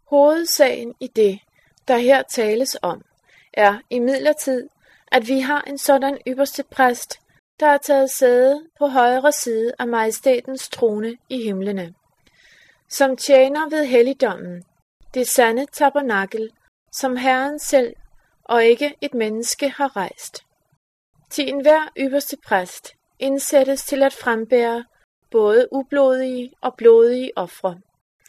Hovedsagen i det, der her tales om, er imidlertid, at vi har en sådan ypperste præst, der er taget sæde på højre side af majestætens trone i himlene, som tjener ved helligdommen, det sande tabernakel, som Herren selv og ikke et menneske har rejst. Til enhver ypperste præst indsættes til at frembære både ublodige og blodige ofre.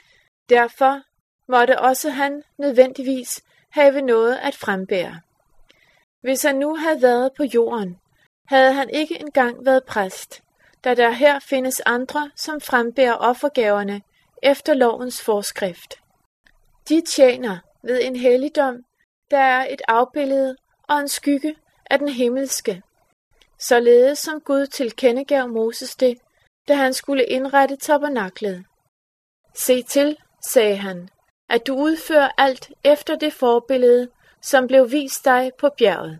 Derfor måtte også han nødvendigvis have noget at frembære. Hvis han nu havde været på jorden, havde han ikke engang været præst, da der her findes andre, som frembærer offergaverne efter lovens forskrift. De tjener ved en helligdom, der er et afbillede og en skygge af den himmelske, således som Gud tilkendegav Moses det, da han skulle indrette tabernaklet. Se til, sagde han, at du udfører alt efter det forbillede, som blev vist dig på bjerget.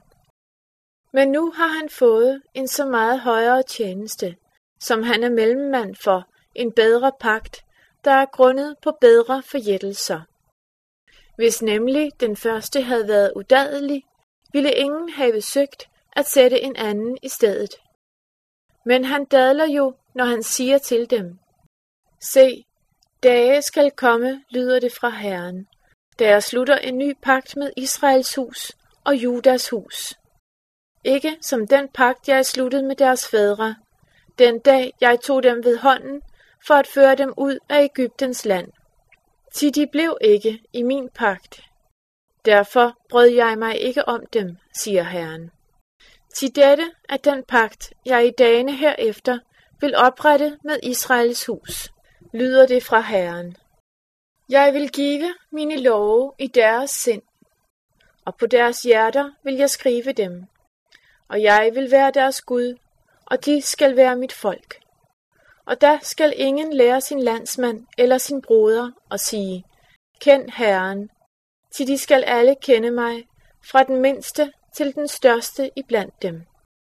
Men nu har han fået en så meget højere tjeneste, som han er mellemmand for en bedre pagt, der er grundet på bedre forjættelser. Hvis nemlig den første havde været udadelig, ville ingen have søgt at sætte en anden i stedet. Men han dadler jo, når han siger til dem: Se, dage skal komme, lyder det fra Herren, da jeg slutter en ny pagt med Israels hus og Judas hus. Ikke som den pagt, jeg sluttede med deres fædre, den dag jeg tog dem ved hånden for at føre dem ud af Egyptens land. Til de blev ikke i min pagt. Derfor brød jeg mig ikke om dem, siger Herren. Til dette er den pagt, jeg i dagene herefter vil oprette med Israels hus, lyder det fra Herren. Jeg vil give mine love i deres sind, og på deres hjerter vil jeg skrive dem. Og jeg vil være deres Gud, og de skal være mit folk. Og der skal ingen lære sin landsmand eller sin broder og sige: Kend Herren, til de skal alle kende mig, fra den mindste til den største iblandt dem.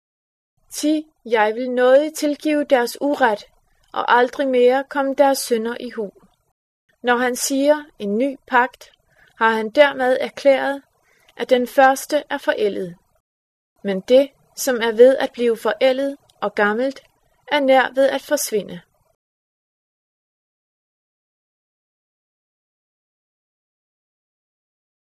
Til jeg vil nådigt tilgive deres uret, og aldrig mere komme deres synder i hu. Når han siger en ny pagt, har han dermed erklæret, at den første er forældet. Men det, som er ved at blive forældet og gammelt, er nær ved at forsvinde.